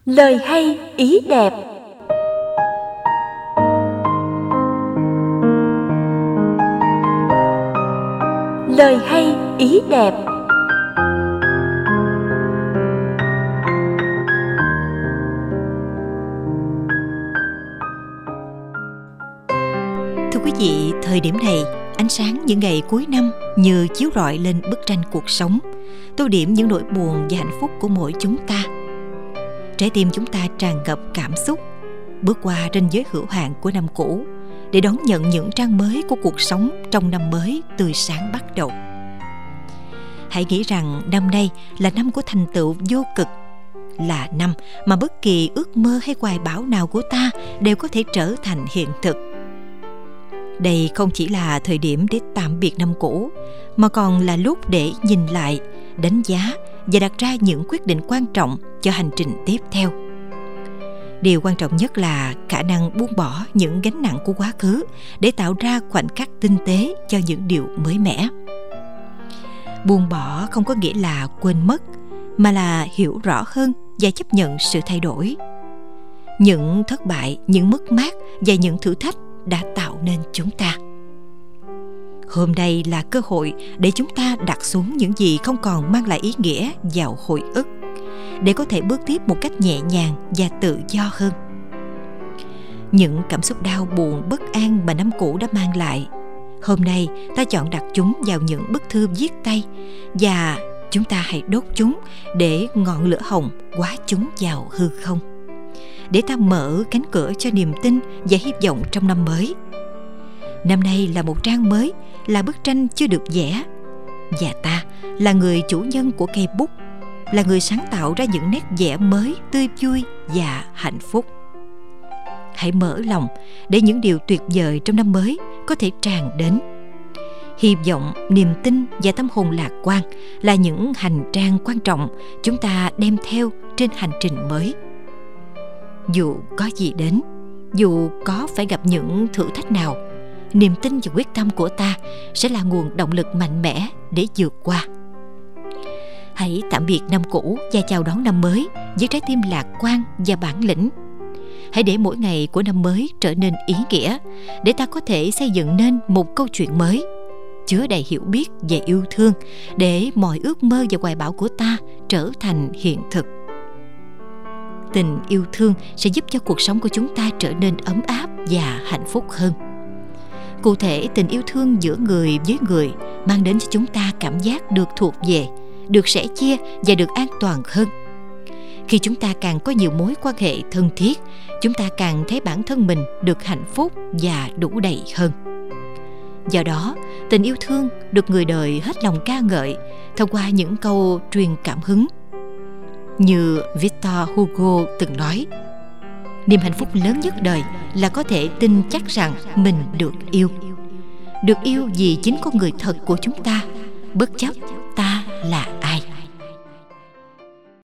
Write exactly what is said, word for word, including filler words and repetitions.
Lời hay ý đẹp. Lời hay ý đẹp. Thưa quý vị, thời điểm này, ánh sáng những ngày cuối năm như chiếu rọi lên bức tranh cuộc sống, tô điểm những nỗi buồn và hạnh phúc của mỗi chúng ta. Trái tim chúng ta tràn ngập cảm xúc, bước qua ranh giới hữu hạn của năm cũ để đón nhận những trang mới của cuộc sống trong năm mới tươi sáng bắt đầu. Hãy nghĩ rằng năm nay là năm của thành tựu vô cực, là năm mà bất kỳ ước mơ hay hoài bão nào của ta đều có thể trở thành hiện thực. Đây không chỉ là thời điểm để tạm biệt năm cũ, mà còn là lúc để nhìn lại, đánh giá và đặt ra những quyết định quan trọng cho hành trình tiếp theo. Điều quan trọng nhất là khả năng buông bỏ những gánh nặng của quá khứ để tạo ra khoảnh khắc tinh tế cho những điều mới mẻ. Buông bỏ không có nghĩa là quên mất, mà là hiểu rõ hơn và chấp nhận sự thay đổi. Những thất bại, những mất mát và những thử thách đã tạo nên chúng ta. Hôm nay là cơ hội để chúng ta đặt xuống những gì không còn mang lại ý nghĩa vào hồi ức, để có thể bước tiếp một cách nhẹ nhàng và tự do hơn. Những cảm xúc đau buồn, bất an mà năm cũ đã mang lại, hôm nay ta chọn đặt chúng vào những bức thư viết tay, và chúng ta hãy đốt chúng để ngọn lửa hồng hóa chúng vào hư không, để ta mở cánh cửa cho niềm tin và hy vọng trong năm mới. Năm nay là một trang mới, là bức tranh chưa được vẽ, và ta là người chủ nhân của cây bút, là người sáng tạo ra những nét vẽ mới, tươi vui và hạnh phúc. Hãy mở lòng để những điều tuyệt vời trong năm mới có thể tràn đến. Hy vọng, niềm tin và tâm hồn lạc quan là những hành trang quan trọng chúng ta đem theo trên hành trình mới. Dù có gì đến, dù có phải gặp những thử thách nào, niềm tin và quyết tâm của ta sẽ là nguồn động lực mạnh mẽ để vượt qua. Hãy tạm biệt năm cũ và chào đón năm mới với trái tim lạc quan và bản lĩnh. Hãy để mỗi ngày của năm mới trở nên ý nghĩa, để ta có thể xây dựng nên một câu chuyện mới, chứa đầy hiểu biết và yêu thương, để mọi ước mơ và hoài bão của ta trở thành hiện thực. Tình yêu thương sẽ giúp cho cuộc sống của chúng ta trở nên ấm áp và hạnh phúc hơn. Cụ thể, tình yêu thương giữa người với người mang đến cho chúng ta cảm giác được thuộc về, được sẻ chia và được an toàn hơn. Khi chúng ta càng có nhiều mối quan hệ thân thiết, chúng ta càng thấy bản thân mình được hạnh phúc và đủ đầy hơn. Do đó, tình yêu thương được người đời hết lòng ca ngợi thông qua những câu truyền cảm hứng. Như Victor Hugo từng nói, niềm hạnh phúc lớn nhất đời là có thể tin chắc rằng mình được yêu. Được yêu vì chính con người thật của chúng ta, bất chấp ta là